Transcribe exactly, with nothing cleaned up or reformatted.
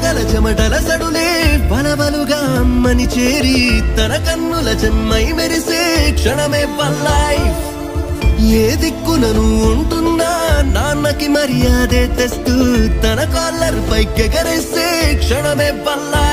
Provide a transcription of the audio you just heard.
పడగల చెమటల సడులే బలబలుగా అమ్మని చేరి తన కన్నుల జన్మై మెరిసే క్షణమే వన్ లైఫ్. ఏ దిక్కునను ఉంటున్నా నాన్నకి మర్యాదే తెస్తూ తన కాలర్ పైకెగరేసే క్షణమే వన్ లైఫ్.